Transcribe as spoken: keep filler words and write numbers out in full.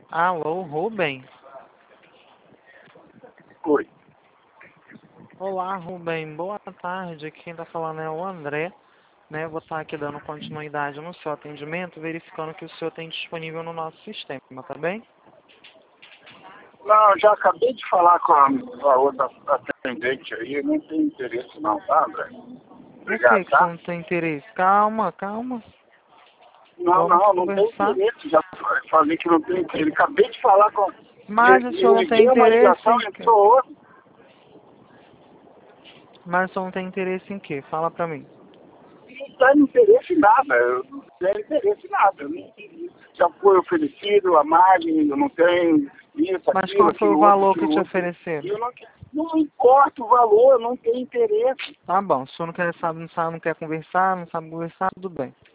Alô, Rubem? Oi. Olá, Rubem. Boa tarde. Quem está falando é o André. Né? Vou estar aqui dando continuidade no seu atendimento, verificando que o senhor tem disponível no nosso sistema, tá bem? Não, já acabei de falar com a, com a outra atendente aí, não tem interesse não, tá, André? Por que Obrigado, que o senhor tá? não tem interesse? Calma, calma. Não, Vamos não, não tem conversar. interesse, já falei que não tem interesse. Acabei de falar com... Mas o senhor Eu não tem liguei uma interesse ligação em e quê? entrou outra. Mas o senhor não tem interesse em quê? Fala pra mim. Não tem interesse em nada, eu não tenho interesse em nada. Eu não- Já foi oferecido, a margem, eu não tenho isso, Mas aquilo, qual foi o aquilo outro, valor que aquilo te outro. E ofereceram? eu não, não importa o valor, eu não tenho interesse. Tá bom, se o senhor não quer saber, não sabe, não quer conversar, não sabe conversar, tudo bem.